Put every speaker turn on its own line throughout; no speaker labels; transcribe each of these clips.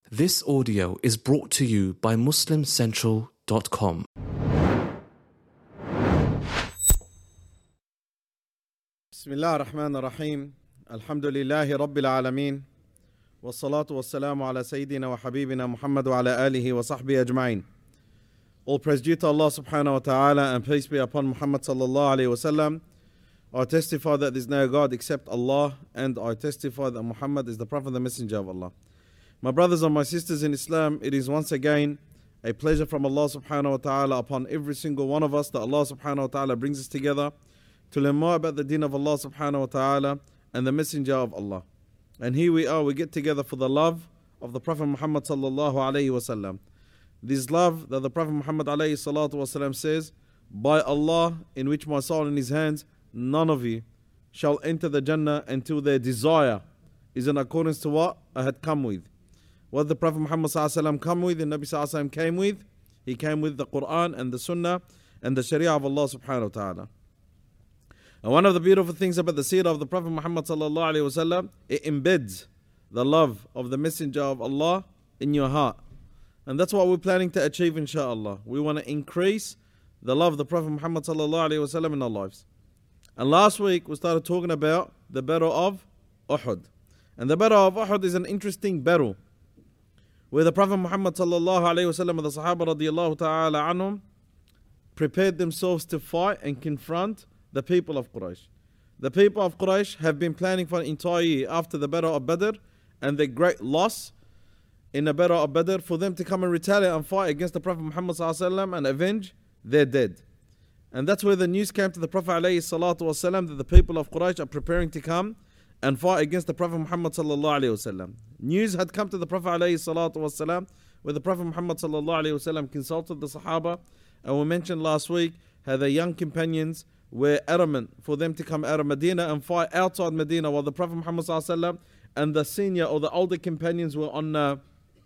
This audio is brought to you by MuslimCentral.com.
بسم الله الرحمن الرحيم الحمد لله رب العالمين والصلاة والسلام على سيدنا وحبيبنا محمد وعلى آله وصحبه أجمعين. All praise due to Allah subhanahu wa ta'ala and peace be upon Muhammad sallallahu alayhi wa sallam. I testify that there is no God except Allah, and I testify that Muhammad is the Prophet and the Messenger of Allah. My brothers and my sisters in Islam, it is once again a pleasure from Allah subhanahu wa ta'ala upon every single one of us that Allah subhanahu wa ta'ala brings us together to learn more about the deen of Allah subhanahu wa ta'ala and the Messenger of Allah. And here we are, we get together for the love of the Prophet Muhammad sallallahu alayhi wa sallam. This love that the Prophet Muhammad alayhi salatu wa sallam says, by Allah in which my soul in his hands, none of you shall enter the Jannah until their desire is in accordance to what I had come with. What the Prophet Muhammad sallallahu alayhi wa sallam come with, the Nabi sallallahu alayhi wa sallam came with, he came with the Quran and the Sunnah and the Sharia of Allah subhanahu wa ta'ala. And one of the beautiful things about the seerah of the Prophet Muhammad sallallahu alayhi wa sallam, it embeds the love of the Messenger of Allah in your heart. And that's what we're planning to achieve, inshaAllah. We want to increase the love of the Prophet Muhammad sallallahu alayhi wa sallam in our lives. And last week we started talking about the battle of Uhud. And the battle of Uhud is an interesting battle, where the Prophet Muhammad sallallahu alayhi wa sallam and the Sahaba radiyallahu ta'ala anhum prepared themselves to fight and confront the people of Quraysh. The people of Quraysh have been planning for an entire year after the battle of Badr and the great loss in the battle of Badr for them to come and retaliate and fight against the Prophet Muhammad sallallahu alayhi wa sallam and avenge their dead. And that's where the news came to the Prophet alayhi salatu wa sallam that the people of Quraysh are preparing to come and fight against the Prophet Muhammad sallallahu alayhi wa sallam. News had come to the Prophet alayhi salatu wa sallam, where the Prophet Muhammad sallallahu alayhi wa sallam consulted the Sahaba, and we mentioned last week how the young companions were adamant for them to come out of Medina and fight outside Medina, while the Prophet Muhammad sallallahu alayhi wa sallam and the senior or the older companions were on of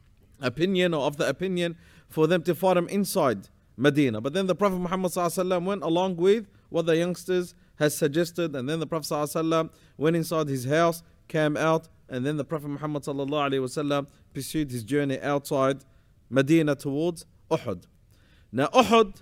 the opinion for them to fight them inside Medina. But then the Prophet Muhammad sallallahu alayhi wa sallam went along with what the youngsters had suggested, and then the Prophet sallallahu alayhi wa sallam went inside his house, came out, and then the Prophet Muhammad sallallahu alayhi wa sallam pursued his journey outside Medina towards Uhud. Now Uhud,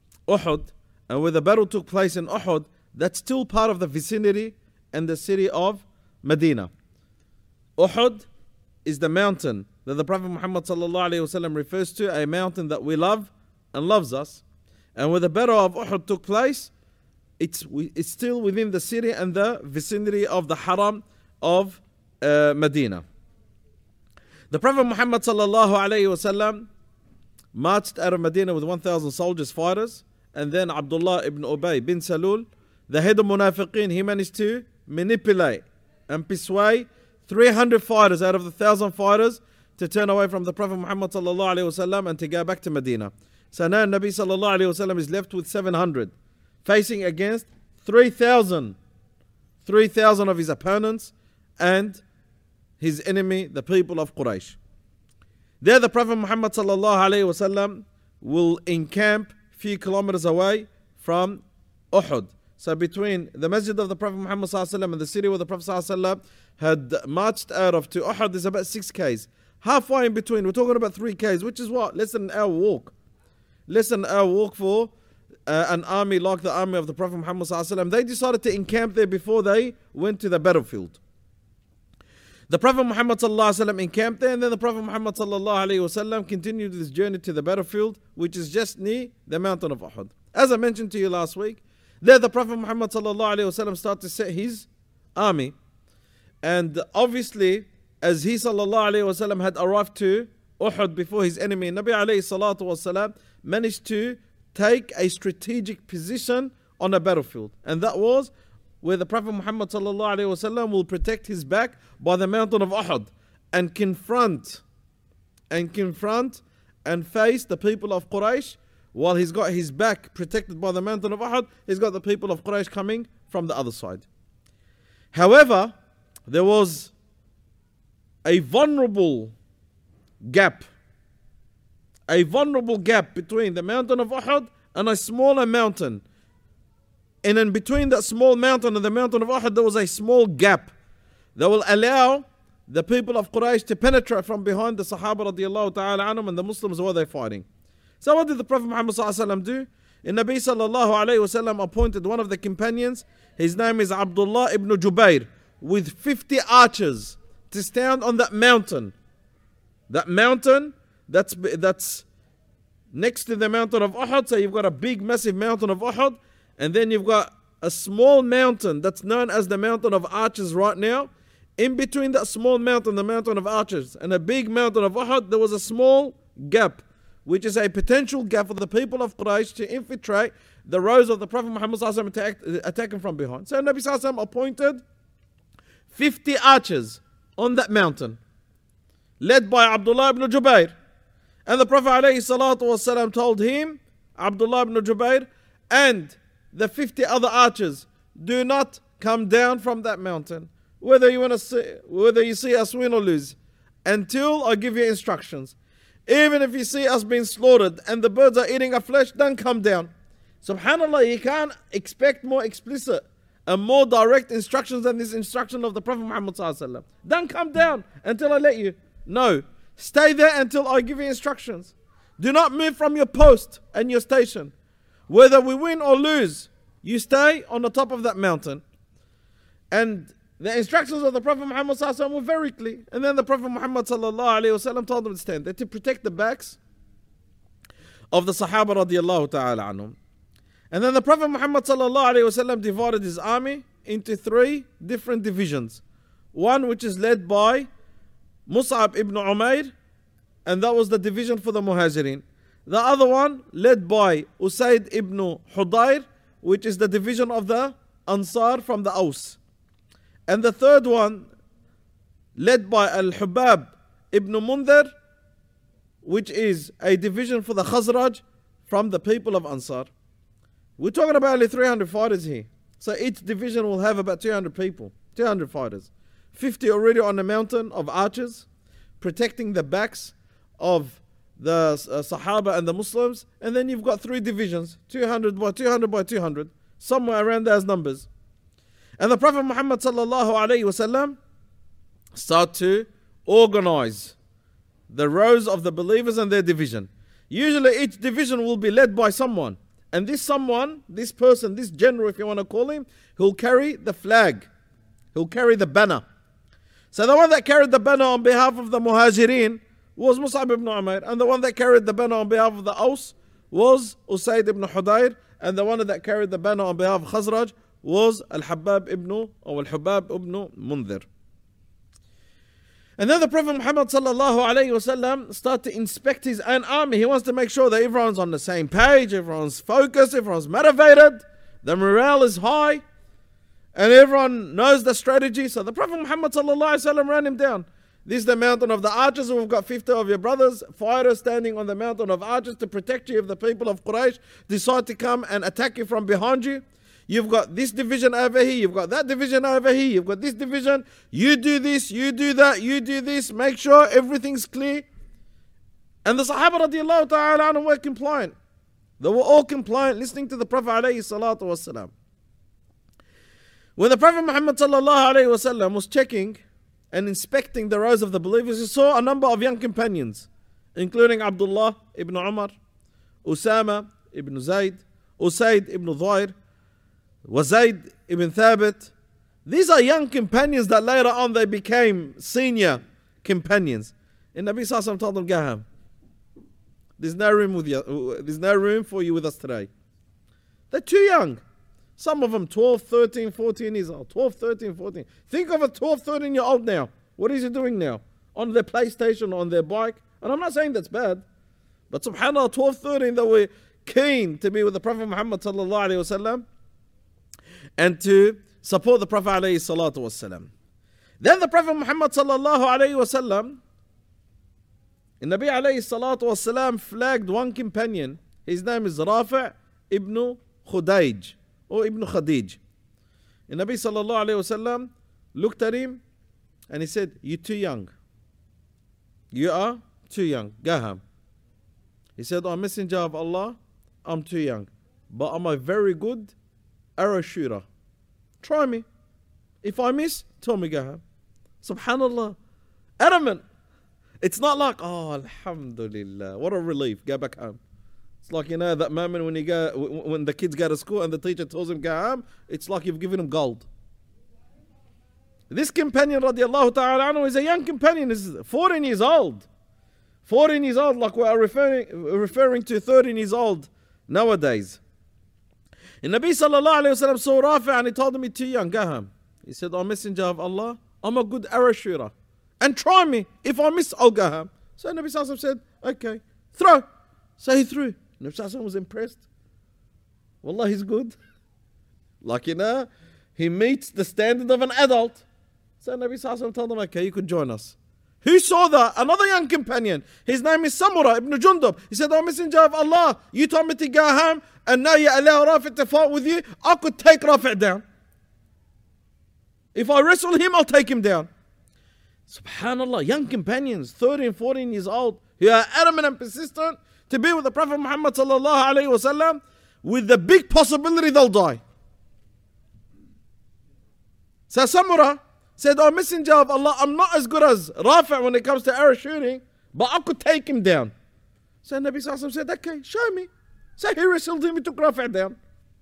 and where the battle took place in Uhud, that's still part of the vicinity and the city of Medina. Uhud is the mountain that the Prophet Muhammad sallallahu alayhi wa sallam refers to, a mountain that we love and loves us. And where the battle of Uhud took place, it's still within the city and the vicinity of the Haram of Medina. The Prophet Muhammad sallallahu alayhi wa sallam marched out of Medina with 1,000 soldiers, fighters, and then Abdullah ibn Ubay bin Salul, the head of Munafiqeen, he managed to manipulate and persuade 300 fighters out of the 1,000 fighters to turn away from the Prophet Muhammad sallallahu alayhi wa sallam and to go back to Medina. So now Nabi sallallahu alayhi wa sallam is left with 700, facing against 3,000 of his opponents and his enemy, the people of Quraysh. There the Prophet Muhammad sallallahu alayhi wa sallam will encamp a few kilometers away from Uhud. So between the masjid of the Prophet Muhammad sallallahu alayhi wa sallam and the city where the Prophet sallallahu alayhi wa sallam had marched out of to Uhud is about 6 k's. Halfway in between, we're talking about 3 k's, which is what? Less than an hour walk. Less than an hour walk for an army like the army of the Prophet Muhammad sallallahu alayhi wa sallam. They decided to encamp there before they went to the battlefield. The Prophet Muhammad sallallahu alayhi wa sallam encamped there, and then the Prophet Muhammad sallallahu alayhi wa sallam continued his journey to the battlefield, which is just near the mountain of Uhud. As I mentioned to you last week, there the Prophet Muhammad sallallahu alayhi wa sallam started to set his army. And obviously, as he sallallahu alayhi wa sallam had arrived to Uhud before his enemy, Nabi alayhi salatu wa sallam managed to take a strategic position on a battlefield. And that was where the Prophet Muhammad sallallahu alayhi wa sallam will protect his back by the mountain of Uhud and confront and face the people of Quraysh. While he's got his back protected by the mountain of Uhud, he's got the people of Quraysh coming from the other side. However, there was a vulnerable gap between the mountain of Uhud and a smaller mountain. And in between that small mountain and the mountain of Uhud, there was a small gap that will allow the people of Quraysh to penetrate from behind the Sahaba radiallahu ta'ala anhum, and the Muslims were they fighting. So what did the Prophet Muhammad sallallahu alaihi wasallam do? The Nabi sallallahu alayhi wasallam appointed one of the companions, his name is Abdullah ibn Jubair, with 50 archers to stand on that mountain. That mountain that's next to the mountain of Uhud. So you've got a big massive mountain of Uhud, and then you've got a small mountain that's known as the mountain of archers right now. In between that small mountain, the mountain of archers, and a big mountain of Uhud, there was a small gap, which is a potential gap for the people of Quraysh to infiltrate the rows of the Prophet Muhammad sallallahu alaihi wasallam, attack him from behind. So Nabi sallallahu alaihi wasallam appointed 50 archers on that mountain, led by Abdullah ibn Jubair. And the Prophet alayhi salatu wasallam told him, Abdullah ibn Jubair, and the 50 other archers, do not come down from that mountain, whether you see us win or lose, until I give you instructions. Even if you see us being slaughtered and the birds are eating our flesh, don't come down. Subhanallah, you can't expect more explicit and more direct instructions than this instruction of the Prophet Muhammad sallallahu alaihi wasallam. Don't come down until I let you. No, stay there until I give you instructions. Do not move from your post and your station. Whether we win or lose, you stay on the top of that mountain. And the instructions of the Prophet Muhammad sallallahu alaihi wasallam were very clear. And then the Prophet Muhammad sallallahu alaihi wasallam told them to stand there to protect the backs of the Sahaba radiallahu ta'ala anhum. And then the Prophet Muhammad sallallahu alaihi wasallam divided his army into 3 different divisions. One which is led by Mus'ab ibn Umair, and that was the division for the Muhajirin. The other one led by Usayd ibn Hudayr, which is the division of the Ansar from the Aus. And the third one led by Al-Hubab ibn Mundhir, which is a division for the Khazraj from the people of Ansar. We're talking about only 300 fighters here. So each division will have about 200 people, 200 fighters. 50 already on the mountain of archers, protecting the backs of the Sahaba and the Muslims. And then you've got 3 divisions, 200 by 200 by 200, somewhere around those numbers. And the Prophet Muhammad sallallahu alaihi wasallam start to organize the rows of the believers and their division. Usually each division will be led by someone. And this someone, this person, this general, if you want to call him, he'll carry the flag. He'll carry the banner. So the one that carried the banner on behalf of the Muhajirin was Mus'ab ibn Umair. And the one that carried the banner on behalf of the Aus was Usayd ibn Hudayr. And the one that carried the banner on behalf of Khazraj was Al-Hubab ibn Mundhir. And then the Prophet Muhammad sallallahu alayhi wasallam started to inspect his own army. He wants to make sure that everyone's on the same page, everyone's focused, everyone's motivated, the morale is high, and everyone knows the strategy. So the Prophet Muhammad sallallahu alayhi wasallam ran him down. This is the mountain of the archers. We've got 50 of your brothers, fighters standing on the mountain of archers to protect you if the people of Quraysh decide to come and attack you from behind you. You've got this division over here, you've got that division over here, you've got this division. You do this, you do that, you do this. Make sure everything's clear. And the Sahaba radiallahu ta'ala anhum were compliant. They were all compliant, listening to the Prophet alayhi salatu wasalam. When the Prophet Muhammad sallallahu alayhi wasallam was checking and inspecting the rows of the believers, he saw a number of young companions, including Abdullah ibn Umar, Usama ibn Zayd, Usayd ibn Dhuayr, Zayd ibn Thabit. These are young companions that later on they became senior companions. And Nabi Sallallahu Alaihi Wasallam told them, go home. There's no room for you with us today. They're too young. Some of them 12, 13, 14 years old. 12, 13, 14. Think of a 12, 13 year old now. What is he doing now? On their PlayStation, on their bike. And I'm not saying that's bad. But subhanAllah, 12, 13, they were keen to be with the Prophet Muhammad Sallallahu Alaihi Wasallam and to support the Prophet alayhi salatu wasalam. Then the Prophet Muhammad sallallahu alayhi wasallam, and Nabi alayhi salatu wasalam flagged one companion. His name is Rafi' ibn Khudayj or Ibn Khadij. And Nabi sallallahu alayhi wasallam looked at him and he said, you're too young. You are too young. Go home. He said, I'm messenger of Allah, I'm too young. But I'm a very good arrow shooter. Try me. If I miss, tell me go home. Subhanallah. Adamant. It's not like, oh, alhamdulillah, what a relief, go back home. It's like, that moment when the kids go to school and the teacher tells them go home, it's like you've given them gold. This companion, radiallahu ta'ala anhu, is a young companion, is 14 years old. 14 years old, like we are referring to 13 years old nowadays. And Nabi sallallahu alayhi wa sallam saw Rafi' and he told him, you're too young, go home. He said, oh, Messenger of Allah, I'm a good arrow shooter. And try me. If I miss, I'll go home. So Nabi sallallahu alayhi wa sallam said, okay, throw. So he threw. Nabi sallallahu alayhi wa sallam was impressed. Wallah, he's good. Like, he meets the standard of an adult. So Nabi sallallahu alayhi wa sallam told him, okay, you could join us. Who saw that? Another young companion. His name is Samura ibn Jundub. He said, oh, Messenger of Allah, you told me to go home and now you allow Rafi' to fight with you. I could take Rafi' down. If I wrestle him, I'll take him down. Subhanallah, young companions, 13, 14 years old, who are adamant and persistent to be with the Prophet Muhammad sallallahu alayhi wa sallam, with the big possibility they'll die. So Samura said, oh, Messenger of Allah, I'm not as good as Rafi' when it comes to arrow shooting, but I could take him down. So Nabi sallallahu alayhi wa sallam said, okay, show me. So he wrestled him, he took Rafi' down.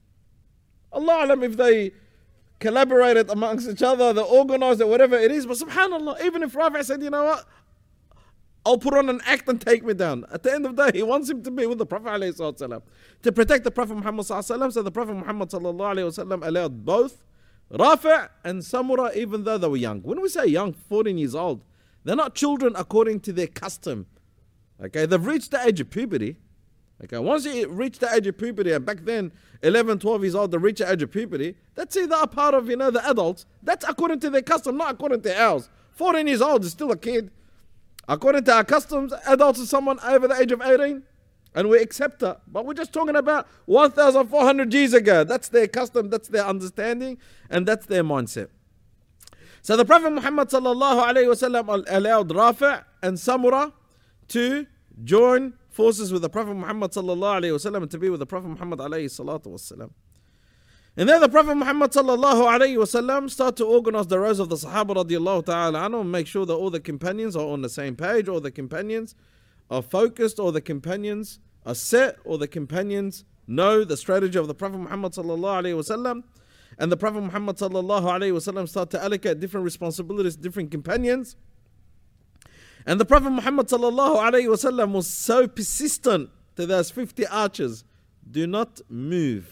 Allah alam if they collaborated amongst each other, they organized it, whatever it is. But subhanallah, even if Rafi' said, you know what, I'll put on an act and take me down. At the end of the day, he wants him to be with the Prophet ﷺ, to protect the Prophet Muhammad ﷺ. So the Prophet Muhammad ﷺ allowed both Rafi' and Samura, even though they were young. When we say young, 14 years old, they're not children according to their custom. Okay, they've reached the age of puberty. Okay, once you reach the age of puberty, and back then, 11, 12 years old, they reach the age of puberty, that's either a part of, the adults. That's according to their custom, not according to ours. 14 years old is still a kid. According to our customs, adults is someone over the age of 18, and we accept that. But we're just talking about 1,400 years ago. That's their custom, that's their understanding, and that's their mindset. So the Prophet Muhammad sallallahu alayhi wa sallam allowed Rafi' and Samura to join forces with the Prophet Muhammad sallallahu alayhi wa sallam and to be with the Prophet Muhammad alayhi salatu wasalam. And then the Prophet Muhammad sallallahu alayhi wa sallam started to organize the rows of the Sahaba radiallahu ta'ala anhu and make sure that all the companions are on the same page, all the companions are focused, all the companions are set, all the companions know the strategy of the Prophet Muhammad sallallahu alayhi wa sallam. And the Prophet Muhammad sallallahu alayhi wa sallam started to allocate different responsibilities to different companions. And the Prophet Muhammad sallallahu alayhi wa sallam was so persistent to those 50 archers. Do not move.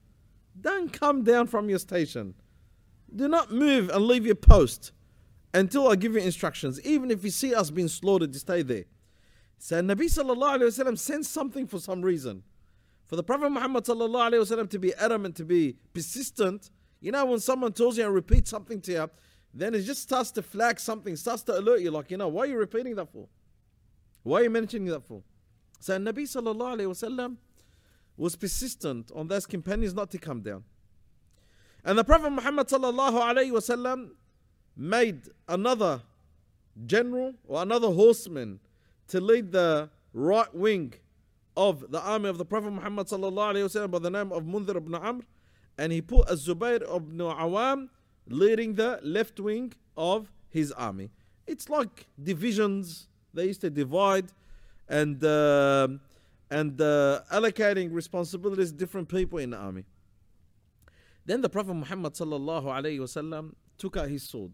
Don't come down from your station. Do not move and leave your post until I give you instructions. Even if you see us being slaughtered, you stay there. So Nabi sallallahu alayhi wa sallam sensed something for some reason. For the Prophet Muhammad sallallahu alayhi wa sallam to be adamant, to be persistent. When someone tells you and repeats something to you, then it just starts to flag something, starts to alert you, like, why are you repeating that for? Why are you mentioning that for? So Nabi sallallahu alayhi wa sallam was persistent on those companions not to come down. And the Prophet Muhammad sallallahu alayhi wa sallam made another general or another horseman to lead the right wing of the army of the Prophet Muhammad sallallahu alayhi wa sallam by the name of Mundhir ibn Amr, and he put Az-Zubayr ibn Awam leading the left wing of his army. It's like divisions. They used to divide and allocating responsibilities to different people in the army. Then the Prophet Muhammad sallallahu alayhi wa sallam took out his sword,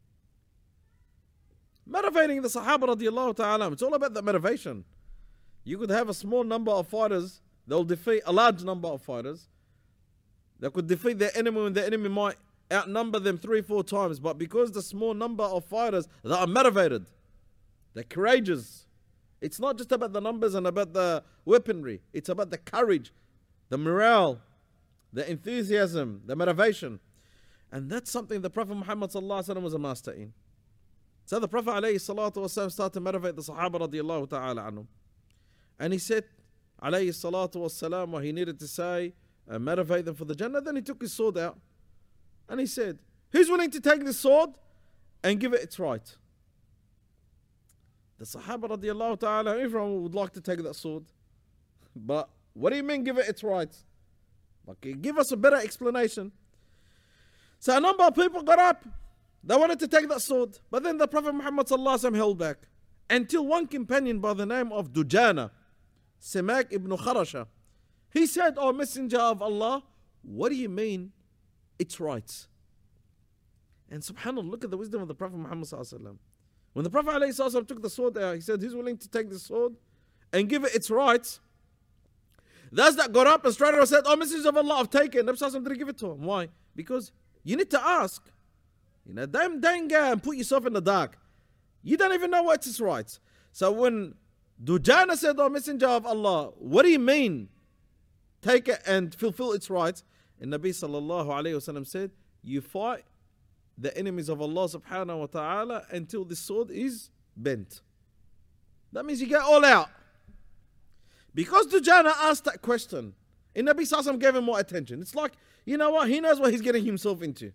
motivating the Sahaba radiallahu ta'ala. It's all about the motivation. You could have a small number of fighters, they'll defeat a large number of fighters. They could defeat their enemy when the enemy might outnumber them 3-4 times. But because the small number of fighters that are motivated, they're courageous. It's not just about the numbers and about the weaponry. It's about the courage, the morale, the enthusiasm, the motivation. And that's something the Prophet Muhammad sallallahu alaihi wasallam was a master in. So the Prophet alayhi salatu wasallam started to motivate the Sahaba radiallahu ta'ala anhum. And he said, alayhi salatu wasallam, what he needed to say, and motivate them for the Jannah. Then he took his sword out and he said, who's willing to take this sword and give it its right? The Sahaba radiallahu ta'ala, everyone would like to take that sword. But what do you mean give it its right? Okay, give us a better explanation. So a number of people got up. They wanted to take that sword, but then the Prophet Muhammad held back. Until one companion by the name of Dujana, Simak ibn Kharasha, he said, "O Messenger of Allah, what do you mean it's right?" And subhanAllah, look at the wisdom of the Prophet Muhammad. When the Prophet took the sword out, he said, "Who's willing to take the sword and give it its rights?" Those that got up and straight away said, "Oh, Messenger of Allah, I've taken it." Nabi didn't give it to him. Why? Because you need to ask. Don't go and put yourself in the dark. You don't even know what's its rights. So when Dujana said, "Oh, Messenger of Allah, what do you mean? Take it and fulfill its rights." And Nabi sallallahu alayhi wasallam said, "You fight the enemies of Allah subhanahu wa ta'ala until the sword is bent." That means you get all out. Because Dujana asked that question, and Nabi sallallahu alayhi wasallam gave him more attention. It's like, you know what? He knows what he's getting himself into.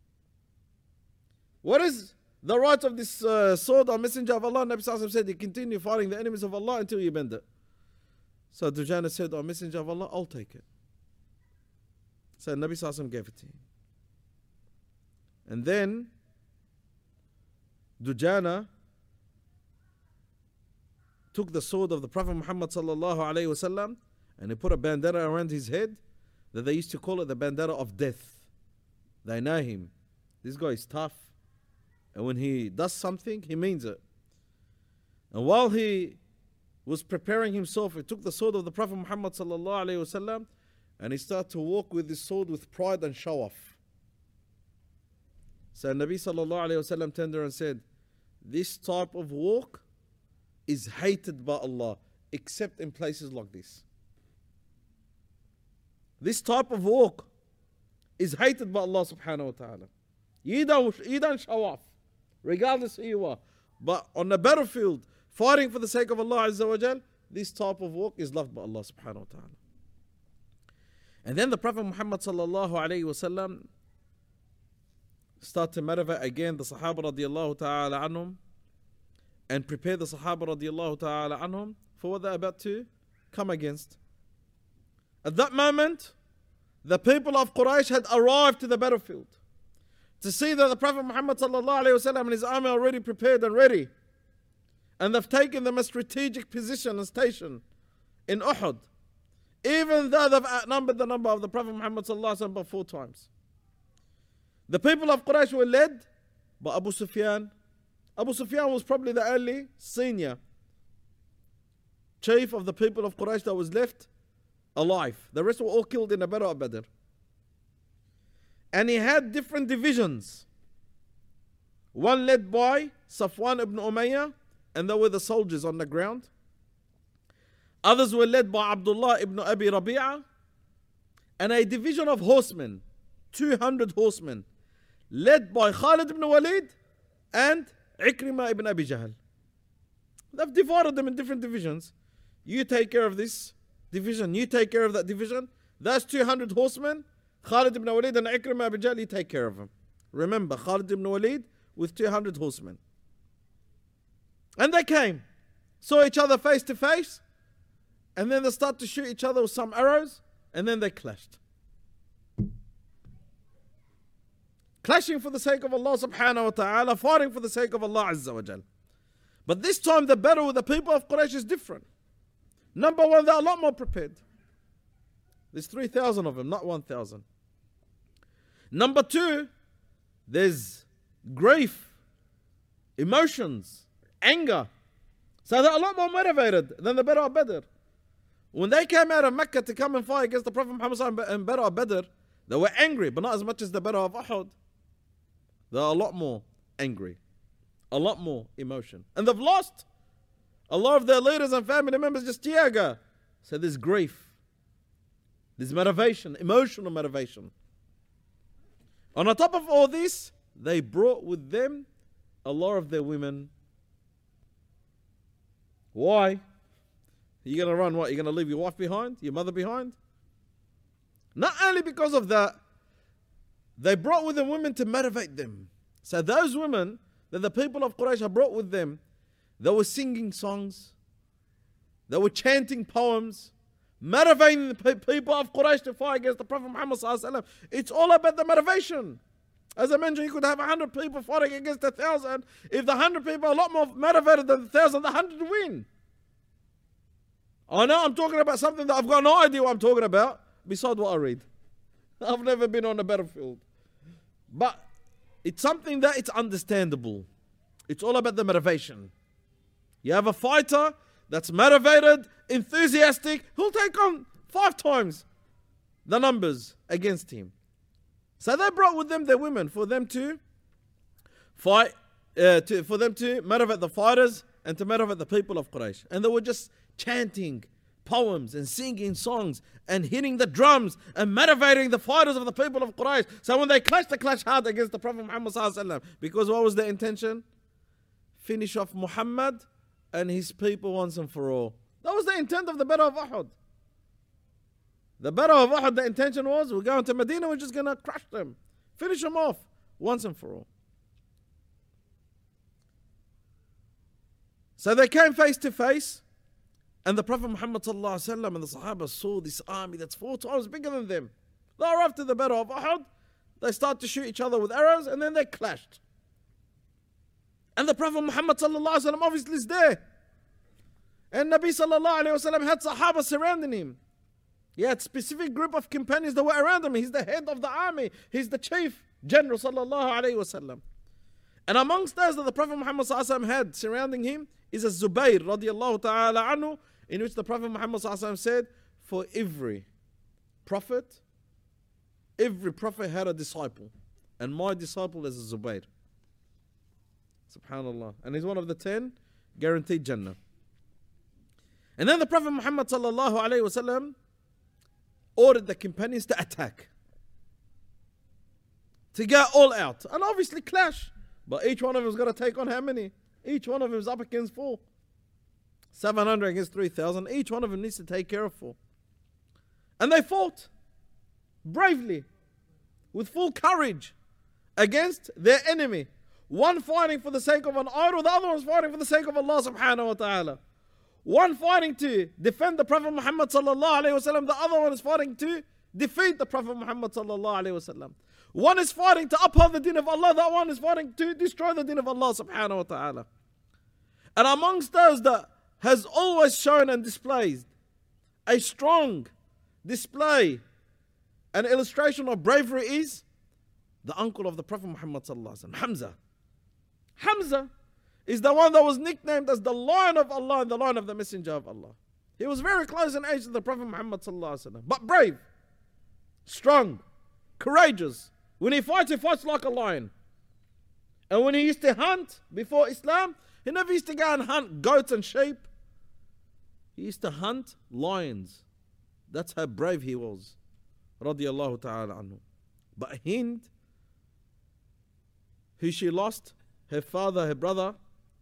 What is the right of this sword or Messenger of Allah? Nabi sallallahu alayhi wasallam said, "You continue fighting the enemies of Allah until you bend it." So Dujana said, "Oh, Messenger of Allah, I'll take it." So Nabi sallallahu alayhi wasallam gave it to him. And then Dujana took the sword of the Prophet Muhammad sallallahu alayhi wasallam and he put a bandana around his head that they used to call it the bandana of death. They know him. This guy is tough. And when he does something, he means it. And while he was preparing himself, he took the sword of the Prophet Muhammad sallallahu alayhi wasallam and he started to walk with this sword with pride and show off. So Nabi sallallahu alayhi wasallam turned around and said, "This type of walk is hated by Allah, except in places like this." This type of walk is hated by Allah subhanahu wa ta'ala. You don't show off, regardless who you are. But on the battlefield, fighting for the sake of Allah Azza wa Jal, this type of walk is loved by Allah subhanahu wa ta'ala. And then the Prophet Muhammad sallallahu alayhi wasallam start to motivate again the Sahaba radiallahu ta'ala anhum and prepare the Sahaba radiallahu ta'ala anhum for what they're about to come against. At that moment, the people of Quraysh had arrived to the battlefield to see that the Prophet Muhammad sallallahu alayhi wasallam and his army are already prepared and ready. And they've taken the most strategic position and station in Uhud, even though they've outnumbered the number of the Prophet Muhammad sallallahu alayhi wasallam by 4 times. The people of Quraysh were led by Abu Sufyan. Abu Sufyan was probably the only senior chief of the people of Quraysh that was left alive. The rest were all killed in the Battle of Badr. And he had different divisions. One led by Safwan ibn Umayyah, and they were the soldiers on the ground. Others were led by Abdullah ibn Abi Rabi'ah, and a division of horsemen, 200 horsemen, led by Khalid ibn Walid and Ikrimah ibn Abi Jahl. They've divided them in different divisions. You take care of this division, you take care of that division. Those 200 horsemen, Khalid ibn Walid and Ikrimah ibn Abi Jahl, you take care of them. Remember, Khalid ibn Walid with 200 horsemen. And they came, saw each other face to face, and then they start to shoot each other with some arrows, and then they clashed. Clashing for the sake of Allah subhanahu wa ta'ala, fighting for the sake of Allah Azza wa Jal. But this time the battle with the people of Quraysh is different. Number one, they're a lot more prepared. There's 3,000 of them, not 1,000. Number two, there's grief, emotions, anger. So they're a lot more motivated than the Battle of Badr. When they came out of Mecca to come and fight against the Prophet Muhammad in Battle of Badr, they were angry, but not as much as the Battle of Uhud. They're a lot more angry, a lot more emotion. And they've lost. A lot of their leaders and family members just tiaga. So there's grief, there's motivation, emotional motivation. On the top of all this, they brought with them a lot of their women. Why? You're going to run what? You're going to leave your wife behind? Your mother behind? Not only because of that, they brought with them women to motivate them. So those women that the people of Quraysh have brought with them, they were singing songs, they were chanting poems, motivating the people of Quraysh to fight against the Prophet Muhammad sallallahu alaihi wasallam. It's all about the motivation. As I mentioned, you could have 100 people fighting against 1,000. If the 100 people are a lot more motivated than the 1,000, the 100 win. I know I'm talking about something that I've got no idea what I'm talking about, besides what I read. I've never been on a battlefield. But it's something that it's understandable. It's all about the motivation. You have a fighter that's motivated, enthusiastic, who'll take on 5 times the numbers against him. So they brought with them their women for them to fight, for them to motivate the fighters and to motivate the people of Quraysh. And they were just chanting poems and singing songs and hitting the drums and motivating the fighters of the people of Quraysh. So when they clashed, they clashed hard against the Prophet Muhammad sallallahu alaihi wasallam. Because what was their intention? Finish off Muhammad and his people once and for all. That was the intent of the Battle of Uhud. The Battle of Uhud, the intention was, we're going to Medina, we're just going to crush them. Finish them off once and for all. So they came face to face, and the Prophet Muhammad sallallahu alaihi wasallam and the Sahaba saw this army that's 4 times bigger than them. They were after the Battle of Uhud. They start to shoot each other with arrows, and then they clashed. And the Prophet Muhammad sallallahu alaihi wasallam obviously is there. And Nabi sallallahu alaihi wasallam had Sahaba surrounding him. He had a specific group of companions that were around him. He's the head of the army. He's the chief general sallallahu alaihi wasallam. And amongst those that the Prophet Muhammad sallallahu alaihi wasallam had surrounding him is a Zubayr radiallahu ta'ala anhu, in which the Prophet Muhammad sallallahu alaihi wasallam said, for every prophet had a disciple. And my disciple is a Zubayr. Subhanallah. And he's one of the 10 guaranteed Jannah. And then the Prophet Muhammad sallallahu alaihi wasallam ordered the companions to attack, to go all out, and obviously clash. But each one of them is going to take on how many? Each one of them is up against 4. 700 against 3,000. Each one of them needs to take care of 4. And they fought bravely, with full courage, against their enemy. One fighting for the sake of an idol, the other one's fighting for the sake of Allah subhanahu wa ta'ala. One fighting to defend the Prophet Muhammad sallallahu alaihi wasallam, the other one is fighting to defeat the Prophet Muhammad sallallahu alaihi wasallam. One is fighting to uphold the deen of Allah, the other one is fighting to destroy the deen of Allah subhanahu wa ta'ala. And amongst those that has always shown and displayed a strong display and illustration of bravery is the uncle of the Prophet Muhammad sallallahu alaihi wasallam, Hamza. Hamza is the one that was nicknamed as the Lion of Allah and the Lion of the Messenger of Allah. He was very close in age to the Prophet Muhammad sallallahu alaihi wasallam, but brave, strong, courageous. When he fights like a lion. And when he used to hunt before Islam, he never used to go and hunt goats and sheep. He used to hunt lions. That's how brave he was. Radiallahu ta'ala anhu. But Hind, who she lost, her father, her brother,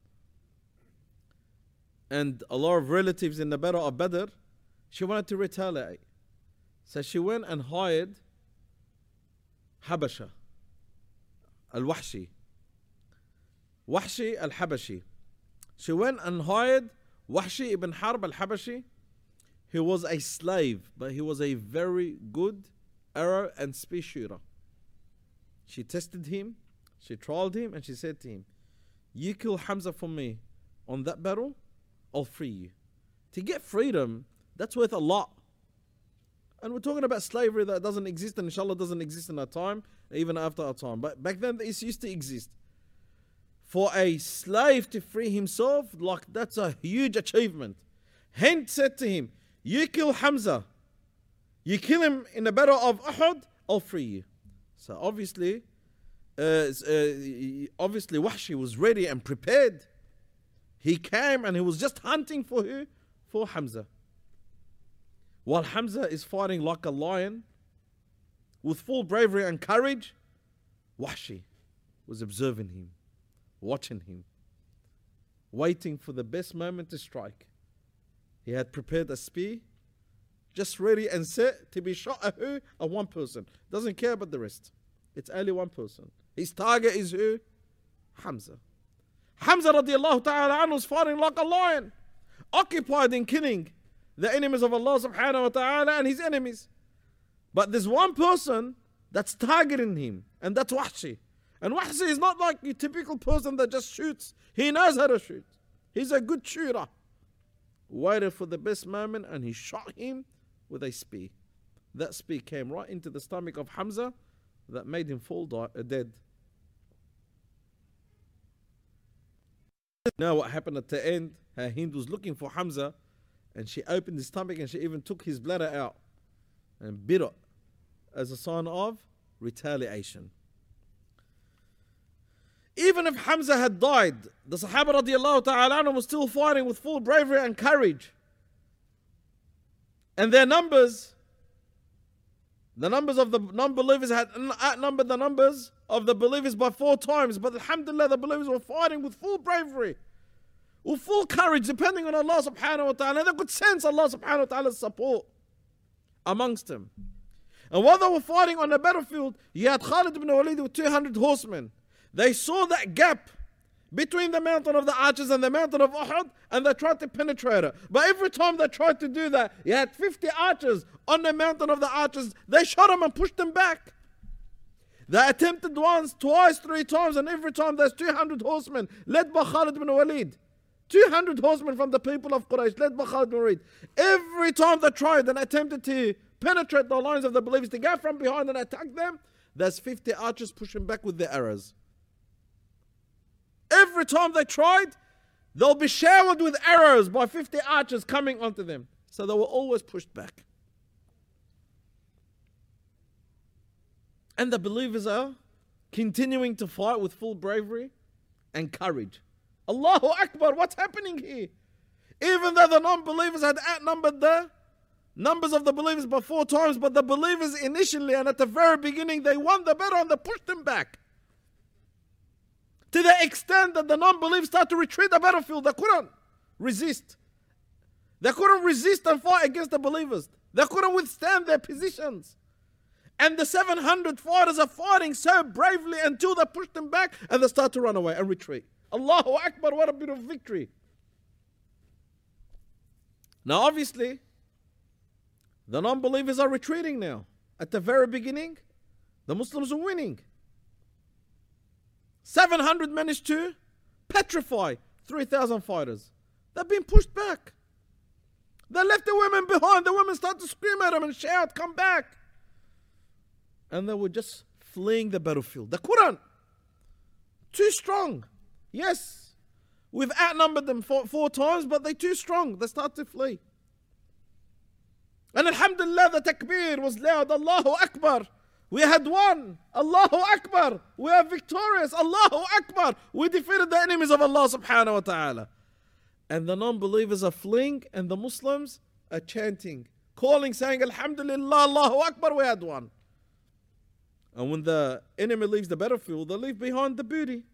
and a lot of relatives in the Battle of Badr, she wanted to retaliate. So she went and hired Habasha, Al-Wahshi. Wahshi Al-Habashi. She went and hired Wahshi ibn Harb Al-Habashi, who was a slave, but he was a very good arrow and spear shooter. She tested him, she trialed him, and she said to him, you kill Hamza for me on that battle, I'll free you. To get freedom, that's worth a lot. And we're talking about slavery that doesn't exist, and inshallah doesn't exist in our time, even after our time. But back then, this used to exist. For a slave to free himself, like that's a huge achievement. Hind said to him, you kill Hamza. You kill him in the battle of Uhud, I'll free you. So obviously Wahshi was ready and prepared. He came and he was just hunting for who? For Hamza. While Hamza is fighting like a lion, with full bravery and courage, Wahshi was observing him, watching him, waiting for the best moment to strike. He had prepared a spear, just ready and set to be shot at who? At one person. Doesn't care about the rest. It's only one person. His target is who? Hamza. Hamza radiallahu ta'ala anhu was fighting like a lion, occupied in killing the enemies of Allah subhanahu wa ta'ala and his enemies. But there's one person that's targeting him, and that's Wahshi. And Wahsi is not like your typical person that just shoots. He knows how to shoot. He's a good shooter. Waited for the best moment and he shot him with a spear. That spear came right into the stomach of Hamza that made him fall dead. Now what happened at the end, Hind was looking for Hamza and she opened his stomach and she even took his bladder out and bit it as a sign of retaliation. Even if Hamza had died, the Sahaba radiallahu ta'ala were still fighting with full bravery and courage. And their numbers, the numbers of the non-believers had outnumbered the numbers of the believers by 4 times. But alhamdulillah, the believers were fighting with full bravery, with full courage, depending on Allah subhanahu wa ta'ala. And they could sense Allah subhanahu wa ta'ala's support amongst them. And while they were fighting on the battlefield, you had Khalid ibn Walid with 200 horsemen. They saw that gap between the mountain of the archers and the mountain of Uhud, and they tried to penetrate it. But every time they tried to do that, you had 50 archers on the mountain of the archers. They shot them and pushed them back. They attempted once, twice, 3 times, and every time there's 200 horsemen led by Khalid ibn Walid. 200 horsemen from the people of Quraysh led by Khalid ibn Walid. Every time they tried and attempted to penetrate the lines of the believers, to go from behind and attack them, there's 50 archers pushing back with their arrows. Every time they tried, they'll be showered with arrows by 50 archers coming onto them. So they were always pushed back. And the believers are continuing to fight with full bravery and courage. Allahu Akbar, what's happening here? Even though the non-believers had outnumbered the numbers of the believers by 4 times, but the believers initially and at the very beginning, they won the battle and they pushed them back. To the extent that the non-believers started to retreat the battlefield. They couldn't resist. They couldn't resist and fight against the believers. They couldn't withstand their positions. And the 700 fighters are fighting so bravely until they push them back and they start to run away and retreat. Allahu Akbar, what a beautiful victory. Now obviously, the non-believers are retreating now. At the very beginning, the Muslims are winning. 700 managed to petrify 3,000 fighters. They've been pushed back. They left the women behind. The women started to scream at them and shout, come back. And they were just fleeing the battlefield. They couldn't. Too strong. Yes, we've outnumbered them 4 times, but they're too strong. They start to flee. And alhamdulillah, the takbir was loud. Allahu Akbar. We had won. Allahu Akbar. We are victorious. Allahu Akbar. We defeated the enemies of Allah subhanahu wa ta'ala. And the non-believers are fleeing and the Muslims are chanting, calling, saying, Alhamdulillah, Allahu Akbar, we had won. And when the enemy leaves the battlefield, they leave behind the booty.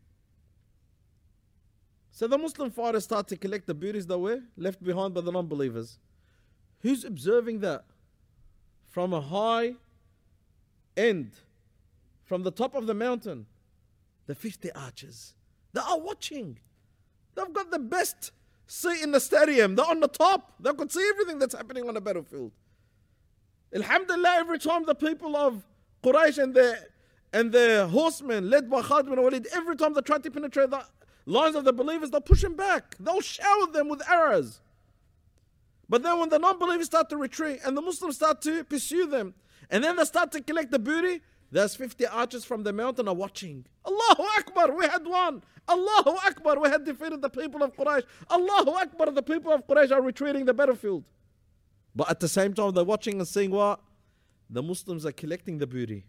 So the Muslim fighters start to collect the booties that were left behind by the non-believers. Who's observing that? From a high end, from the top of the mountain, the 50 archers. They are watching. They've got the best seat in the stadium. They're on the top. They could see everything that's happening on the battlefield. Alhamdulillah, every time the people of Quraysh and their horsemen, led by Khalid bin Walid, every time they try to penetrate the lines of the believers, they'll push them back. They'll shower them with arrows. But then when the non-believers start to retreat and the Muslims start to pursue them, and then they start to collect the booty, there's 50 archers from the mountain are watching. Allahu Akbar, we had won. Allahu Akbar, we had defeated the people of Quraysh. Allahu Akbar, the people of Quraysh are retreating the battlefield. But at the same time, they're watching and seeing what? The Muslims are collecting the booty.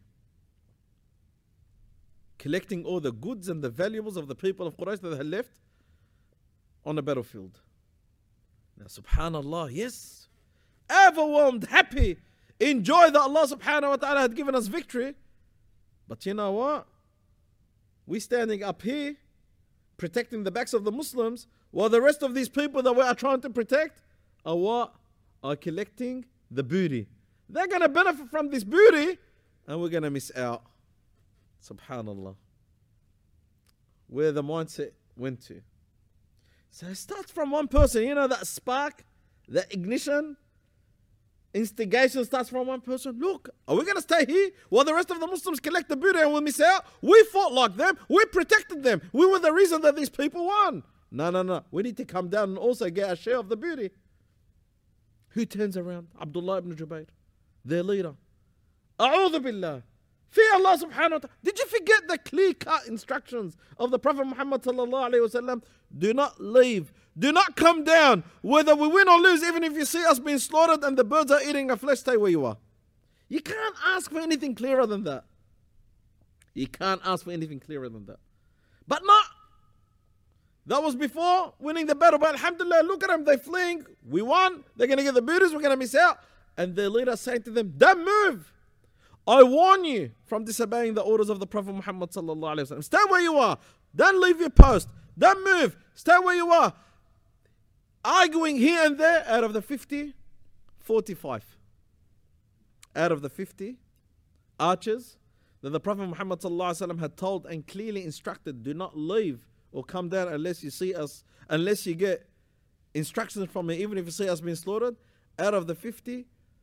Collecting all the goods and the valuables of the people of Quraysh that they had left on the battlefield. Now, subhanallah, yes, overwhelmed, happy, enjoy that Allah subhanahu wa ta'ala had given us victory. But you know what? We're standing up here protecting the backs of the Muslims while the rest of these people that we are trying to protect are what? Are collecting the booty. They're going to benefit from this booty and we're going to miss out. Subhanallah. Where the mindset went to. So it starts from one person, you know, that spark, that ignition. instigation starts from one person. Look, are we going to stay here while the rest of the Muslims collect the booty and we miss out? We fought like them. We protected them. We were the reason that these people won. No. We need to come down and also get our share of the booty. Who turns around? Abdullah ibn Jubayr, their leader. A'udhu billah. Fear Allah subhanahu wa ta'ala. Did you forget the clear-cut instructions of the Prophet Muhammad sallallahu alayhi wa sallam? Do not leave. Do not come down. Whether we win or lose, even if you see us being slaughtered and the birds are eating our flesh, stay where you are. You can't ask for anything clearer than that. You can't ask for anything clearer than that. But not. That was before winning the battle. But alhamdulillah, look at them. They're fleeing. We won. They're going to get the booties. We're going to miss out. And their leader saying to them, don't move. I warn you from disobeying the orders of the Prophet Muhammad sallallahu alaihi wasallam. Stay where you are. Don't leave your post. Don't move. Stay where you are. Arguing here and there. Out of the 50, 45. Out of the 50 archers that the Prophet Muhammad sallallahu alaihi wasallam had told and clearly instructed, do not leave or come down unless you see us, unless you get instructions from me, even if you see us being slaughtered. Out of the 50,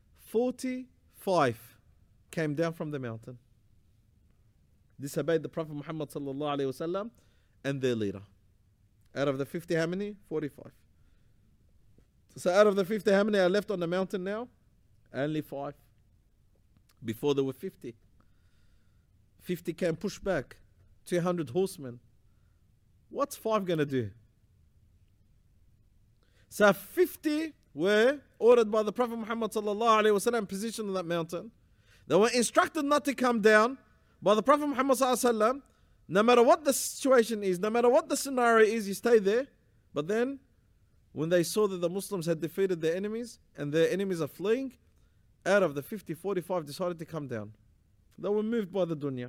45 came down from the mountain, disobeyed the Prophet Muhammad sallallahu alaihi wasallam and their leader. Out of the 50, how many? 45. So out of the 50, how many are left on the mountain now? Only 5. Before there were 50. 50 came pushed back. 200 horsemen. What's 5 going to do? So 50 were ordered by the Prophet Muhammad sallallahu alaihi wasallam, positioned on that mountain. They were instructed not to come down by the Prophet Muhammad sallallahu alaihi wasallam. No matter what the situation is, no matter what the scenario is, you stay there. But then, when they saw that the Muslims had defeated their enemies and their enemies are fleeing, out of the 50, 45 decided to come down. They were moved by the dunya.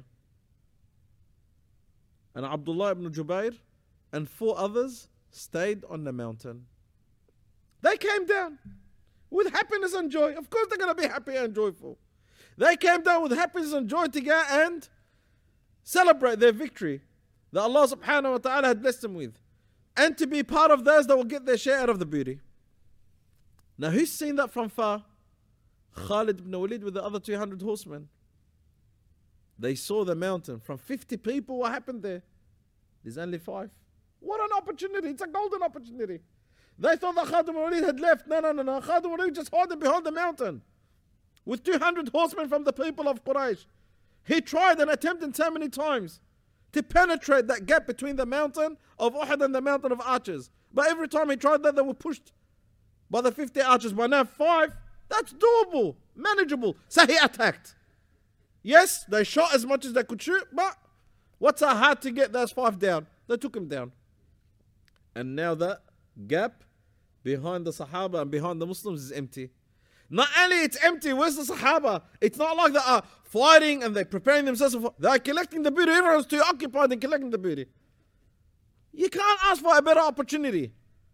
And Abdullah ibn Jubayr and 4 others stayed on the mountain. They came down with happiness and joy. Of course they're going to be happy and joyful. They came down with happiness and joy to go and celebrate their victory that Allah subhanahu wa ta'ala had blessed them with. And to be part of those that will get their share out of the booty. Now who's seen that from far? Khalid ibn Walid with the other 200 horsemen. They saw the mountain. From 50 people, what happened there? There's only 5. What an opportunity. It's a golden opportunity. They thought that Khalid ibn Walid had left. No. Khalid ibn Walid just hiding behind the mountain with 200 horsemen from the people of Quraysh. He tried and attempted so many times to penetrate that gap between the mountain of Uhud and the mountain of archers. But every time he tried that, they were pushed by the 50 archers. By now 5, that's doable, manageable. So he attacked. Yes, they shot as much as they could shoot, but what's so hard to get those 5 down? They took him down. And now that gap behind the Sahaba and behind the Muslims is empty. Not only it's empty, where's the Sahaba? It's not like they are fighting and they're preparing themselves. They're collecting the booty. Everyone's too occupied in collecting the booty. You can't ask for a better opportunity.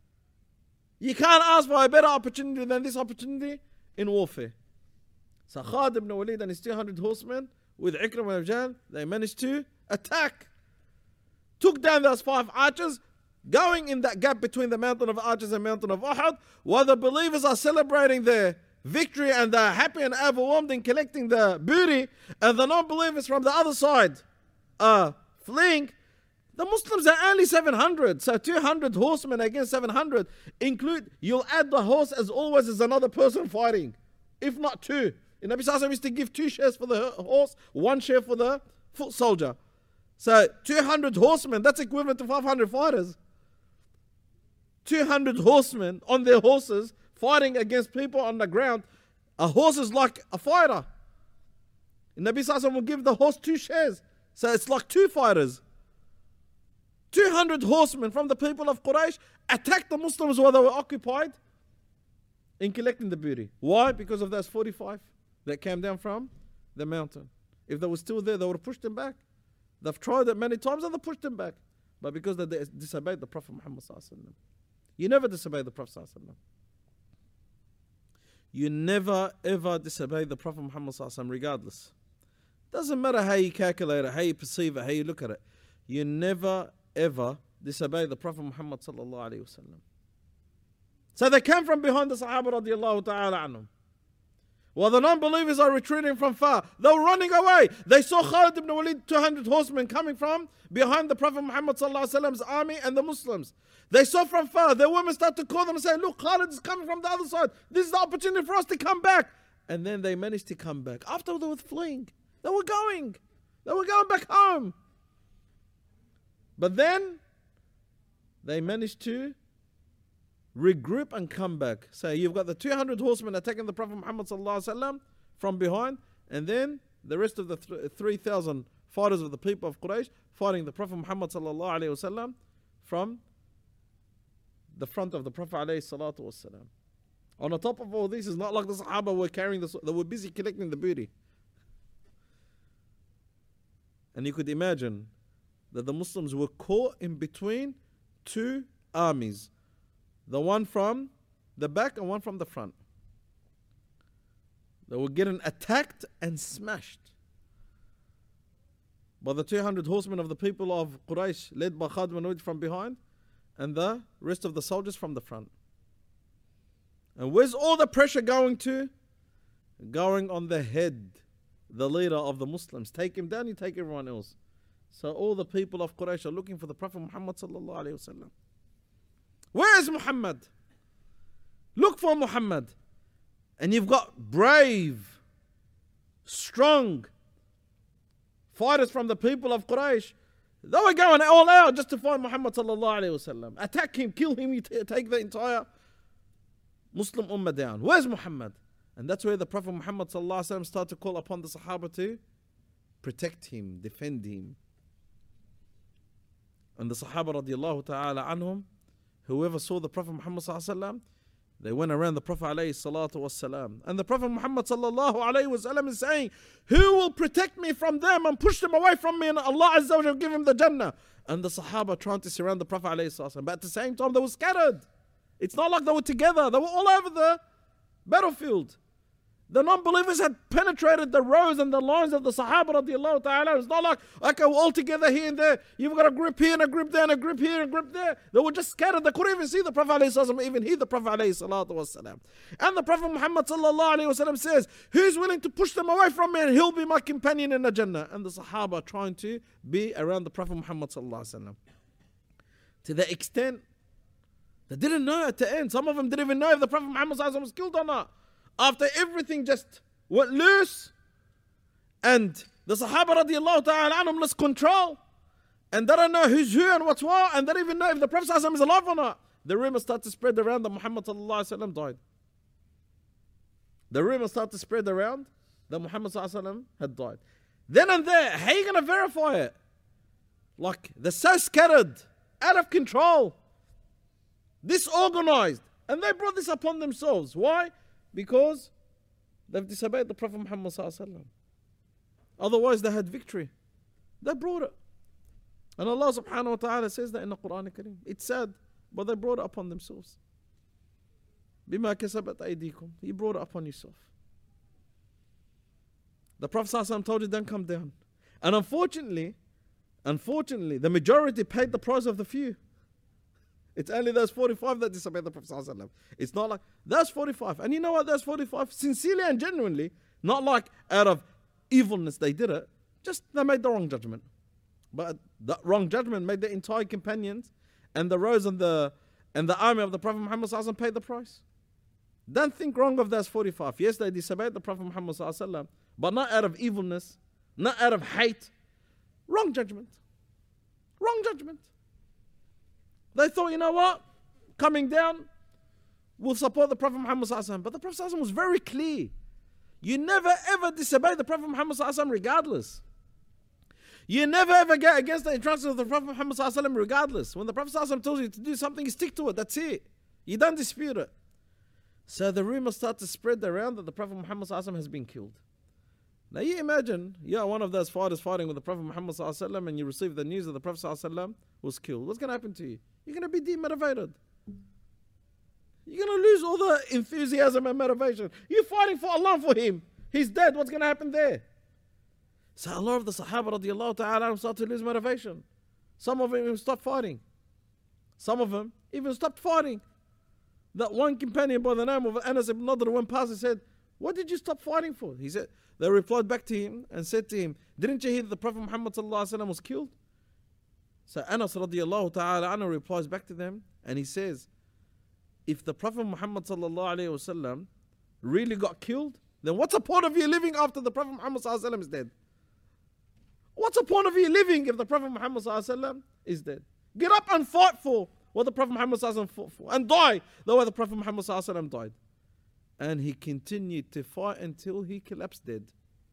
You can't ask for a better opportunity than this opportunity in warfare. So Khalid ibn Walid and his 200 horsemen with Ikrimah and Jahl, they managed to attack. Took down those 5 archers, going in that gap between the mountain of archers and mountain of Uhud, while the believers are celebrating their victory and they're happy and overwhelmed in collecting the booty, and the non-believers from the other side are fleeing. The Muslims are only 700, so 200 horsemen against 700 include, you'll add the horse as always as another person fighting, if not 2. And Nabi Sallallahu used to give 2 shares for the horse, 1 share for the foot soldier. So 200 horsemen, that's equivalent to 500 fighters. 200 horsemen on their horses fighting against people on the ground. A horse is like a fighter. And Nabi Sallallahu will give the horse 2 shares. So it's like 2 fighters. 200 horsemen from the people of Quraysh attacked the Muslims while they were occupied in collecting the booty. Why? Because of those 45 that came down from the mountain. If they were still there, they would have pushed them back. They've tried it many times and they pushed them back. But because they disobeyed the Prophet Muhammad sallallahu alaihi wasallam. You never disobey the Prophet sallallahu alaihi wasallam. You never ever disobey the Prophet Muhammad sallallahu alaihi wasallam, regardless. Doesn't matter how you calculate it, how you perceive it, how you look at it. You never ever disobey the Prophet Muhammad sallallahu alaihi wasallam. So they came from behind the Sahaba radiallahu ta'ala anhum. While the non-believers are retreating from far. They were running away. They saw Khalid ibn Walid, 200 horsemen coming from behind the Prophet Muhammad ﷺ's army and the Muslims. They saw from far. Their women start to call them and say, look, Khalid is coming from the other side. This is the opportunity for us to come back. And then they managed to come back. After they were fleeing, they were going back home. But then they managed to regroup and come back. So you've got the 200 horsemen attacking the Prophet Muhammad ﷺ from behind, and then the rest of the 3,000 fighters of the people of Quraysh fighting the Prophet Muhammad ﷺ from the front of the Prophet ﷺ. On the top of all this, it's not like the Sahaba were carrying this, they were busy collecting the booty. And you could imagine that the Muslims were caught in between two armies. The one from the back and one from the front. They were getting attacked and smashed by the 200 horsemen of the people of Quraysh, led by Khalid ibn Walid from behind, and the rest of the soldiers from the front. And where's all the pressure going to? Going on the head, the leader of the Muslims. Take him down, you take everyone else. So all the people of Quraysh are looking for the Prophet Muhammad sallallahu alaihi wasallam. Where is Muhammad? Look for Muhammad. And you've got brave, strong fighters from the people of Quraysh. They were going all out just to find Muhammad sallallahu alaihi wasallam. Attack him, kill him, you take the entire Muslim ummah down. Where's Muhammad? And that's where the Prophet Muhammad sallallahu alaihi wasallam started to call upon the Sahaba to protect him, defend him. And the Sahaba radiallahu ta'ala anhum, whoever saw the Prophet Muhammad sallallahu alaihi wasallam, they went around the Prophet alayhi salatu wassalam. And the Prophet Muhammad sallallahu alayhi wasallam is saying, who will protect me from them and push them away from me, and Allah Azza wa Jalla will give him the Jannah. And the Sahaba trying to surround the Prophet alayhi salatu wasallam. But at the same time, they were scattered. It's not like they were together. They were all over the battlefield. The non-believers had penetrated the rows and the lines of the Sahaba radiallahu ta'ala. It's not like, okay, we're all together here and there. You've got a group here and a group there and a group here and a group there. They were just scattered. They couldn't even see the Prophet alayhi salatu wasallam, even hear the Prophet alayhi salatu wasallam. And the Prophet Muhammad sallallahu alayhi wasallam says, who's willing to push them away from me and he'll be my companion in the Jannah. And the Sahaba trying to be around the Prophet Muhammad sallallahu alayhi wasallam. To the extent, they didn't know at the end. Some of them didn't even know if the Prophet Muhammad sallallahu alayhi wasallam was killed or not. After everything just went loose, and the Sahaba radiallahu ta'ala anhum lost control, and they don't know who's who and what's what, and they don't even know if the Prophet ﷺ is alive or not. The rumor started to spread around that Muhammad ﷺ died. The rumor started to spread around that Muhammad ﷺ had died. Then and there, how are you going to verify it? Like, they're so scattered, out of control, disorganized, and they brought this upon themselves. Why? Because they've disobeyed the Prophet Muhammad ﷺ. Otherwise they had victory. They brought it. And Allah subhanahu wa ta'ala says that in the Quran Kareem. It's sad, but they brought it upon themselves. Bima kasabat aydikum. You brought it upon yourself. The Prophet ﷺ told you, don't come down. And unfortunately, the majority paid the price of the few. It's only those 45 that disobeyed the Prophet ﷺ. It's not like, those 45. And you know what, those 45, sincerely and genuinely, not like out of evilness they did it, just they made the wrong judgment. But that wrong judgment made the entire companions and the rows and the army of the Prophet Muhammad ﷺ paid the price. Don't think wrong of those 45. Yes, they disobeyed the Prophet Muhammad ﷺ, but not out of evilness, not out of hate. Wrong judgment. Wrong judgment. They thought, you know what? Coming down, we'll support the Prophet Muhammad ﷺ. But the Prophet ﷺ was very clear. You never ever disobey the Prophet Muhammad ﷺ regardless. You never ever get against the instructions of the Prophet Muhammad ﷺ regardless. When the Prophet ﷺ tells you to do something, you stick to it. That's it. You don't dispute it. So the rumors start to spread around that the Prophet Muhammad ﷺ has been killed. Now you imagine, you're one of those fighters fighting with the Prophet Muhammad ﷺ and you receive the news that the Prophet ﷺ was killed. What's going to happen to you? You're going to be demotivated. You're going to lose all the enthusiasm and motivation. You're fighting for Allah for him. He's dead. What's going to happen there? So a lot of the Sahaba radiallahu ta'ala start to lose motivation. Some of them even stopped fighting. Some of them even stopped fighting. That one companion by the name of Anas ibn Nadr went past and said, What did you stop fighting for? He said, they replied back to him and said to him, didn't you hear that the Prophet Muhammad was killed? So Anas radiallahu ta'ala anhu replies back to them and he says, if the Prophet Muhammad really got killed, then what's the point of you living after the Prophet Muhammad is dead? What's the point of you living if the Prophet Muhammad is dead? Get up and fight for what the Prophet Muhammad fought for and die the way the Prophet Muhammad died. And he continued to fight until he collapsed dead.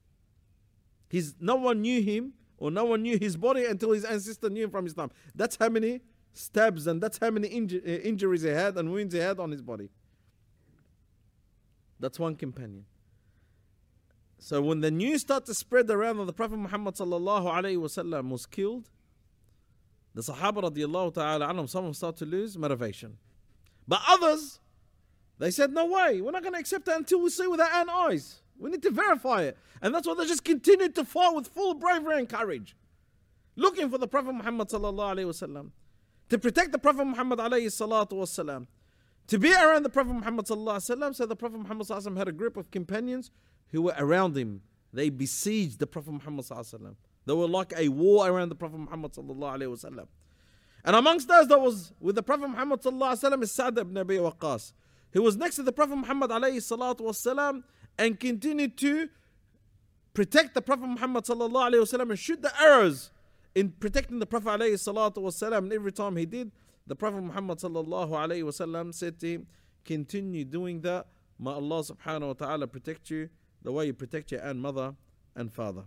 No one knew him or no one knew his body until his ancestor knew him from his time. That's how many stabs and that's how many injuries he had and wounds he had on his body. That's one companion. So when the news started to spread around that the Prophet Muhammad was killed, the Sahaba radiallahu ta'ala anhum, some of them started to lose motivation. But others, they said, no way, we're not going to accept it until we see with our own eyes. We need to verify it. And that's why they just continued to fight with full bravery and courage, looking for the Prophet Muhammad sallallahu alayhi wasallam, to protect the Prophet Muhammad alayhi salatu wasalam, to be around the Prophet Muhammad sallallahu alayhi wasallam. So the Prophet Muhammad sallallahu alayhi wasallam had a group of companions who were around him. They besieged the Prophet Muhammad sallallahu alayhi wasallam. They were like a war around the Prophet Muhammad sallallahu alayhi wasallam. And amongst those that was with the Prophet Muhammad sallallahu alayhi wasallam is Sa'd ibn Abi Waqqas, who was next to the Prophet Muhammad alayhi salatu wasalam and continued to protect the Prophet Muhammad sallallahu alayhi wasallam and shoot the arrows in protecting the Prophet alayhi salatu wasalam. And every time he did, the Prophet Muhammad sallallahu alayhi wasallam said to him, continue doing that. May Allah subhanahu wa ta'ala protect you the way you protect your own mother and father.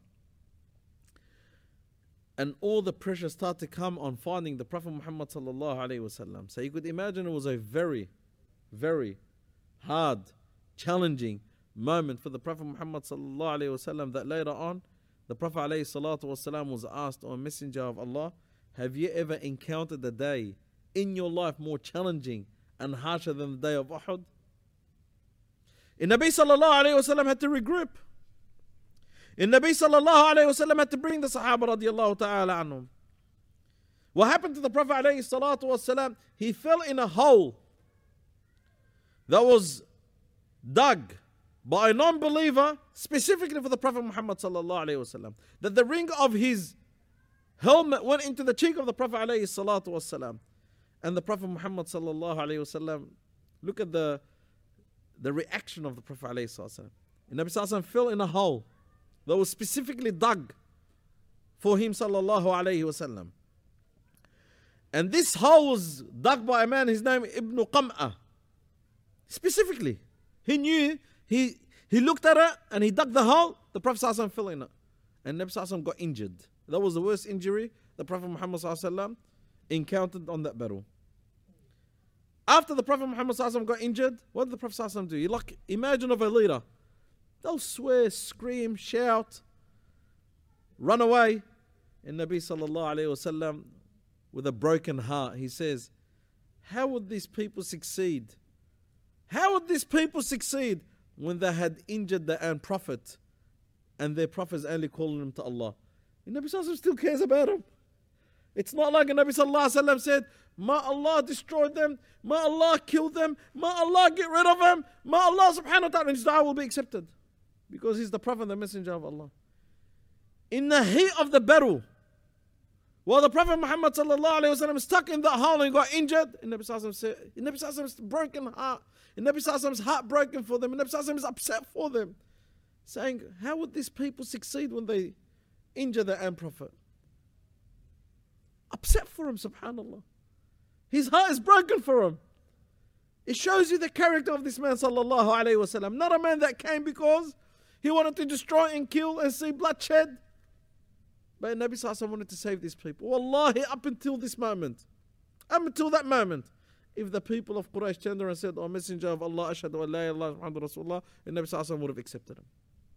And all the pressure started to come on finding the Prophet Muhammad sallallahu alayhi wasallam. So you could imagine it was a very, very hard, challenging moment for the Prophet Muhammad sallallahu alayhi wasallam, that later on the Prophet alayhi salatu wasallam was asked, O Messenger of Allah, have you ever encountered a day in your life more challenging and harsher than the day of Uhud? And Nabi sallallahu alayhi wasallam had to regroup. And Nabi sallallahu alayhi wasallam had to bring the Sahaba radiallahu ta'ala anhum. What happened to the Prophet alayhi salatu wasallam? He fell in a hole that was dug by a non-believer specifically for the Prophet Muhammad sallallahu alayhi wasallam. That the ring of his helmet went into the cheek of the Prophet alayhi salatu wasallam. And the Prophet Muhammad sallallahu alayhi wasallam, look at the reaction of the Prophet alayhi salatu wasallam. And Nabi sallallahu alayhi wasallam fell in a hole that was specifically dug for him sallallahu alayhi wasallam. And this hole was dug by a man, his name Ibn Qam'ah. Specifically, he knew, he looked at it and he dug the hole, the Prophet sallallahu alayhi wasallam fell in it. And Nabi sallallahu alayhi wasallam got injured. That was the worst injury the Prophet Muhammad sallallahu alayhi wasallam encountered on that battle. After the Prophet Muhammad sallallahu alayhi wasallam got injured, what did the Prophet sallallahu alayhi wasallam do? Like, imagine of a leader. They'll swear, scream, shout, run away. And Nabi sallallahu alayhi wasallam, with a broken heart, he says, how would these people succeed? How would these people succeed when they had injured their own prophet and their prophet is only calling them to Allah? And Nabi sallallahu alayhi wasallam still cares about them. It's not like Nabi sallallahu alayhi wasallam said, may Allah destroy them, may Allah kill them, may Allah get rid of them, may Allah subhanahu wa ta'ala, and his dua will be accepted. Because he's the Prophet, the Messenger of Allah. In the heat of the battle, while the Prophet Muhammad sallallahu alayhi wasallam is stuck in that hole and got injured, and Nabi sallallahu alayhi wasallam said, and Nabi sallallahu alayhi wasallam's broken heart, and Nabi sallallahu alayhi wasallam's heartbroken for them, and Nabi sallallahu alayhi wasallam is upset for them, saying, how would these people succeed when they injure their own Prophet? Upset for him, subhanallah. His heart is broken for him. It shows you the character of this man sallallahu alayhi wasallam. Not a man that came because he wanted to destroy and kill and see bloodshed. But Nabi sallallahu alayhi wasallam wanted to save these people. Wallahi, up until this moment, up until that moment, if the people of Quraysh turned around and said, O Messenger of Allah, ashhadu an la ilaha illallah Muhammadur Rasulullah, and Nabi sallallahu alayhi wasallam would have accepted him.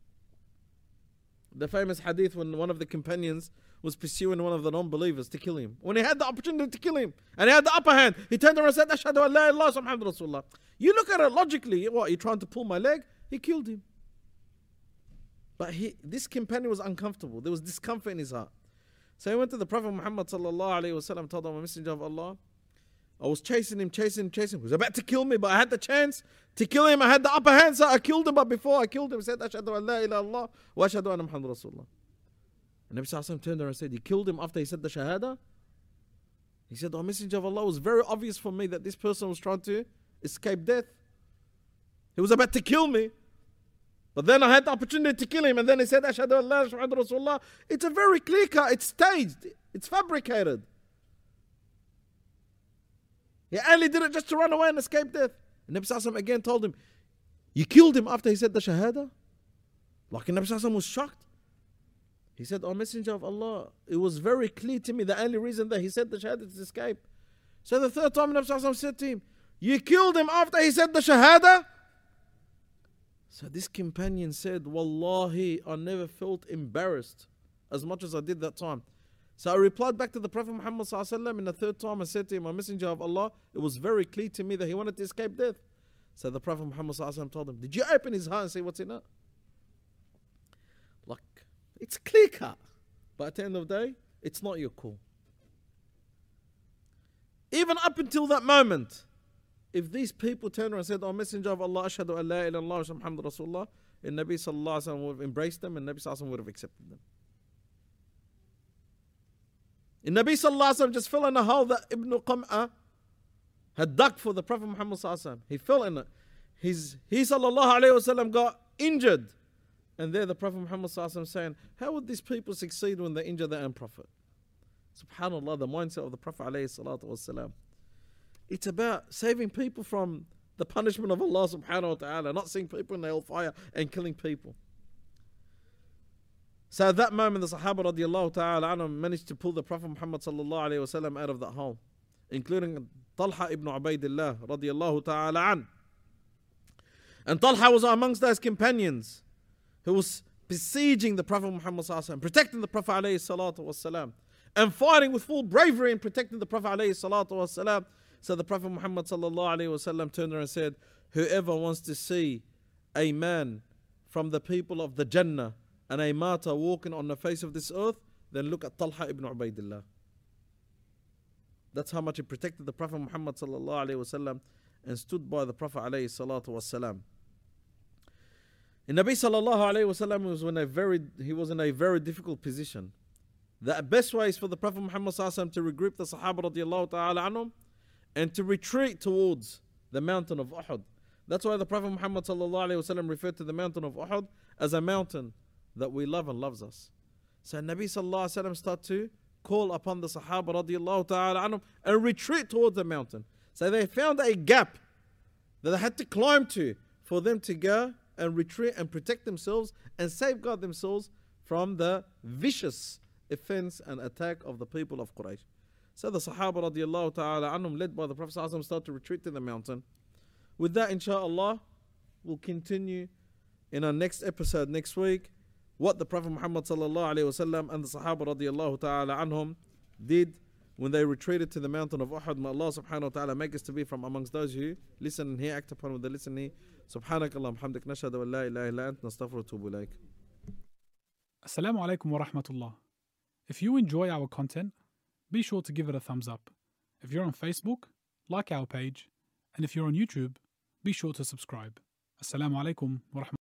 The famous hadith when one of the companions was pursuing one of the non-believers to kill him. When he had the opportunity to kill him and he had the upper hand, he turned around and said, ashhadu an la ilaha illallah Muhammadur Rasulullah. You look at it logically, what, you're trying to pull my leg? He killed him. But this companion was uncomfortable. There was discomfort in his heart. So he went to the Prophet Muhammad sallallahu alayhi wasallam, told him, Messenger of Allah, I was chasing him. He was about to kill me, but I had the chance to kill him. I had the upper hand, so I killed him. But before I killed him, I said, Ashhadu an la ilaha illallah wa ashhadu anna Muhammad Rasulullah. And Nabi Sallallahu Alaihi Wasallam turned around and said, you killed him after he said the Shahada? He said, oh, Messenger of Allah, it was very obvious for me that this person was trying to escape death. He was about to kill me. But then I had the opportunity to kill him. And then he said, Ashhadu an la ilaha illallah Rasulullah. It's a very clear cut. It's staged. It's fabricated. He only did it just to run away and escape death. And Nabi Sallallahu Alaihi Wasallam again told him, you killed him after he said the Shahada? Like Nabi Sallallahu Alaihi Wasallam was shocked. He said, oh Messenger of Allah, it was very clear to me the only reason that he said the Shahada is to escape. So the third time Nabi Sallallahu Alaihi Wasallam said to him, you killed him after he said the Shahada? So this companion said, Wallahi, I never felt embarrassed as much as I did that time. So I replied back to the Prophet Muhammad Sallallahu Alaihi Wasallam in the third time. I said to him, O Messenger of Allah, it was very clear to me that he wanted to escape death. So the Prophet Muhammad Sallallahu Alaihi Wasallam told him, did you open his heart and see what's in it? Like, it's clear cut. But at the end of the day, it's not your call. Even up until that moment, if these people turned around and said, O Messenger of Allah, Ashhadu an la ilaha illallah wa Muhammad Rasulullah, and Nabi Sallallahu Alaihi Wasallam would have embraced them and Nabi Sallallahu Alaihi Wasallam would have accepted them. And Nabi Sallallahu Alaihi Wasallam just fell in a hole that Ibn Qam'a had dug for the Prophet Muhammad Sallallahu Alaihi Wasallam. He fell in it. He Sallallahu Alaihi Wasallam got injured. And there the Prophet Muhammad Sallallahu Alaihi Wasallam saying, how would these people succeed when they injure their own Prophet? SubhanAllah, the mindset of the Prophet Alaihi Salatu Wasallam. It's about saving people from the punishment of Allah Subhanahu wa Ta'ala, not seeing people in the hellfire and killing people. So at that moment, the Sahaba radiallahu ta'ala anhum managed to pull the Prophet Muhammad sallallahu alayhi wa sallam out of that hole, including Talha ibn Ubaidillah radiallahu ta'ala an. And Talha was amongst those companions who was besieging the Prophet Muhammad sallallahu alayhi wa sallam, protecting the Prophet alayhi salatu wa sallam, and fighting with full bravery and protecting the Prophet alayhi salatu wa sallam. So the Prophet Muhammad sallallahu alayhi wa sallam turned around and said, whoever wants to see a man from the people of the Jannah and a martyr walking on the face of this earth, then look at Talha ibn Ubaidillah. That's how much he protected the Prophet Muhammad sallallahu alayhi wasallam and stood by the Prophet alayhi salatu wasalam. And Nabi sallallahu alayhi wasallam was in a very difficult position. The best way is for the Prophet Muhammad sallallahu alayhi wasallam to regroup the Sahaba radiallahu ta'ala anhum and to retreat towards the mountain of Uhud. That's why the Prophet Muhammad sallallahu alayhi wasallam referred to the mountain of Uhud as a mountain that we love and loves us. So Nabi sallallahu alaihi wasallam started to call upon the Sahaba radiallahu ta'ala anhum and retreat towards the mountain. So they found a gap that they had to climb to for them to go and retreat and protect themselves and safeguard themselves from the vicious offense and attack of the people of Quraysh. So the Sahaba radiallahu ta'ala anhum, led by the Prophet sallallahu alaihi wasallam, started to retreat to the mountain. With that, inshallah, we'll continue in our next episode next week what the Prophet Muhammad sallallahu alaihi wasallam and the Sahaba radiallahu ta'ala anhum did when they retreated to the mountain of Uhud. May Allah subhanahu wa ta'ala make us to be from amongst those who listen and hear, act upon what they listen and hear. Subhanakallah, hamdik, nashhadu an la ilaha illa ant, nastaghfiruka wa atubu ilayk.
Assalamu alaikum wa rahmatullah. If you enjoy our content, be sure to give it a thumbs up. If you're on Facebook, like our page. And if you're on YouTube, be sure to subscribe. Assalamu alaikum wa rahmatullah.